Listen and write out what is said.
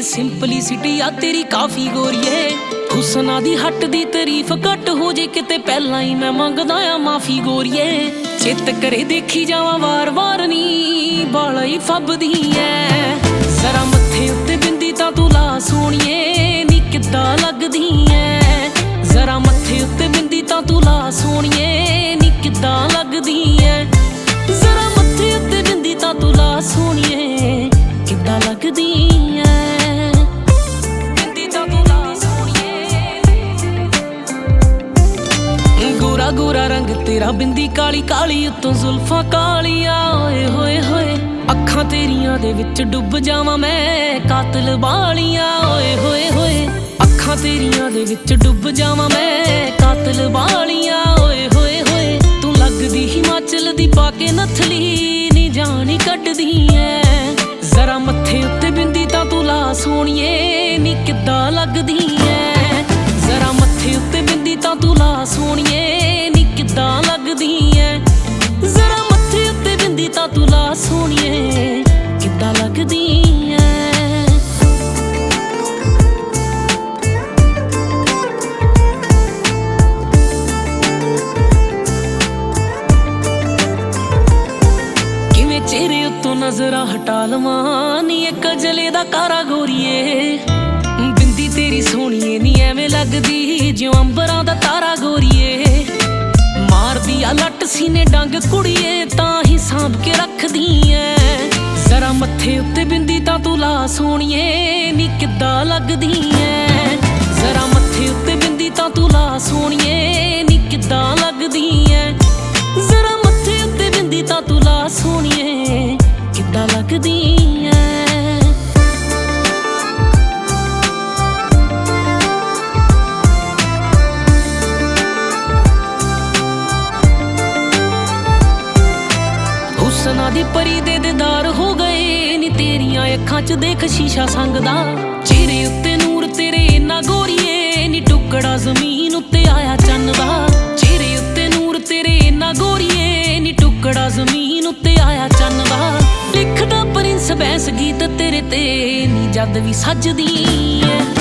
Simplicity ਆ ਤੇਰੀ ਕਾਫੀ ਗੋਰੀਏ। ਹੁਸਨਾ ਦੀ ਹੱਟ ਦੀ ਤਾਰੀਫ ਘੱਟ ਹੋ ਜੇ ਕਿਤੇ ਪਹਿਲਾਂ ਹੀ ਮੈਂ ਮੰਗਦਾ ਆ ਮਾਫੀ ਗੋਰੀਏ। ਚਿੱਤ ਕਰੇ ਦੇਖੀ ਜਾਵਾਂ ਵਾਰ-ਵਾਰ ਨੀ ਬਾਲਾ ਹੀ ਫੱਬਦੀ ਐ। ਜ਼ਰਾ ਮੱਥੇ ਉੱਤੇ ਬਿੰਦੀ ਤਾਂ ਤੂੰ ਲਾ ਸੋਹਣੀਏ ਨੀ ਕਿੱਦਾਂ ਲੱਗਦੀ ਐ। ਜ਼ਰਾ ਮੱਥੇ ਉੱਤੇ ਬਿੰਦੀ ਤਾਂ ਤੂੰ ਲਾ ਸੋਹਣੀਏ ਨੀ ਕਿੱਦਾਂ ਲੱਗਦੀ ਐ। ਜ਼ਰਾ ਮੱਥੇ ਉੱਤੇ ਬਿੰਦੀ ਤਾਂ ਤੂੰ ਲਾ ਸੋਹਣੀਏ ਕਿੱਦਾਂ ਲੱਗਦੀ ਐ। ਬਿੰਦੀ ਤਾਂ ਤੂੰ ਲਾ ਸੋਹਣੀਏ। ਗੋਰਾ ਗੋਰਾ ਰੰਗ ਤੇਰਾ ਬਿੰਦੀ ਕਾਲੀ ਕਾਲੀ ਉੱਤੋਂ ਜ਼ੁਲਫਾਂ ਕਾਲੀਆਂ ਓਏ ਹੋਏ ਹੋਏ। ਅੱਖਾਂ ਤੇਰੀਆਂ ਦੇ ਵਿੱਚ ਡੁੱਬ ਜਾਵਾਂ ਮੈਂ ਕਾਤਲ ਬਾਲੀਆਂ ਓਏ ਹੋਏ ਹੋਏ। ਅੱਖਾਂ ਤੇਰੀਆਂ ਦੇ ਵਿੱਚ ਡੁੱਬ ਜਾਵਾਂ ਮੈਂ ਕਾਤਲ ਬਾਲੀਆਂ ਓਏ ਹੋਏ ਹੋਏ। ਤੂੰ ਲੱਗਦੀ ਹਿਮਾਚਲ ਦੀ ਪਾ ਕੇ ਨਥਲੀ ਨੀ ਜਾਨ ਕੱਢਦੀ ਐ। ਜ਼ਰਾ ਮੱਥੇ ਉੱਤੇ ਬਿੰਦੀ ਤਾਂ ਤੂੰ ਲਾ ਸੋਹਣੀਏ ਨੀ ਕਿੱਦਾਂ ਲੱਗਦੀ ਐ। ਜ਼ਰਾ ਮੱਥੇ ਉੱਤੇ ਬਿੰਦੀ ਤਾਂ ਤੂੰ ਲਾ ਸੋਹਣੀਏ ਨੀ ਕਿੱਦਾਂ ਲੱਗਦੀ ਐ। ਜ਼ਰਾ ਮੱਥੇ ਉੱਤੇ ਬਿੰਦੀ ਤਾਂ ਤੂੰ ਲਾ ਸੋਹਣੀਏ ਕਿੱਦਾਂ ਲੱਗਦੀ ਐ। ਕਿਵੇਂ ਚਿਹਰੇ ਉੱਤੋਂ ਨਜ਼ਰਾਂ ਹਟਾ ਲਵਾਂ ਨੀ ਇੱਕ ਜਲੇ ਦਾ ਕਾਰਾ ਗੋਰੀਏ। ਬਿੰਦੀ ਤੇਰੀ ਸੋਹਣੀਏ ਨੀ ਐਵੇਂ ਲੱਗਦੀ ਜਿਉਂ ਅੰਬਰਾਂ ਦਾ ਤਾਰਾ ਗੋਰੀਏ। ਮਾਰਦੀ ਆ ਲੱਟ ਸੀਨੇ ਡੰਗ ਕੁੜੀਏ ਤਾਂ ਹੀ ਸਾਂਭ ਕੇ ਰੱਖਦੀ ਐ। ਜ਼ਰਾ ਮੱਥੇ ਉੱਤੇ ਬਿੰਦੀ ਤਾਂ ਤੂੰ ਲਾ ਸੋਹਣੀਏ ਨੀ ਕਿੱਦਾਂ ਲੱਗਦੀ ਐ। ਜ਼ਰਾ ਮੱਥੇ ਉੱਤੇ ਬਿੰਦੀ ਤਾਂ ਤੂੰ ਲਾ ਸੋਹਣੀਏ ਨੀ ਕਿੱਦਾਂ ਲੱਗਦੀ ਐ। ਜ਼ਰਾ ਮੱਥੇ ਉੱਤੇ ਬਿੰਦੀ ਤਾਂ ਤੂੰ ਲਾ ਸੋਹਣੀਏ ਕਿੱਦਾਂ ਲੱਗਦੀ ਐ। ਹੁਸਨਾ ਦੀ ਪਰੀ ਦੇ ਦੀਦਾਰ ਹੋ ਗਏ ਨੀ ਤੇਰੀਆਂ ਅੱਖਾਂ 'ਚ ਦੇਖ ਸ਼ੀਸ਼ਾ ਸੰਗਦਾ। ਚਿਹਰੇ ਉੱਤੇ ਨੂਰ ਤੇਰੇ ਇੰਨਾ ਗੋਰੀਏ ਨੀ ਟੁਕੜਾ ਜ਼ਮੀਨ ਉੱਤੇ ਆਇਆ ਚੰਨ ਦਾ। ਚਿਹਰੇ ਉੱਤੇ ਨੂਰ ਤੇਰੇ ਇੰਨਾ ਗੋਰੀਏ ਨੀ ਟੁਕੜਾ ਜ਼ਮੀਨ ਉੱਤੇ ਆਇਆ ਚੰਨ ਦਾ। ਲਿਖਦਾ ਪ੍ਰਿੰਸ ਬੈਂਸ ਗੀਤ ਤੇਰੇ ਤੇ ਨੀ ਜਦ ਵੀ ਸੱਜਦੀ ਐ।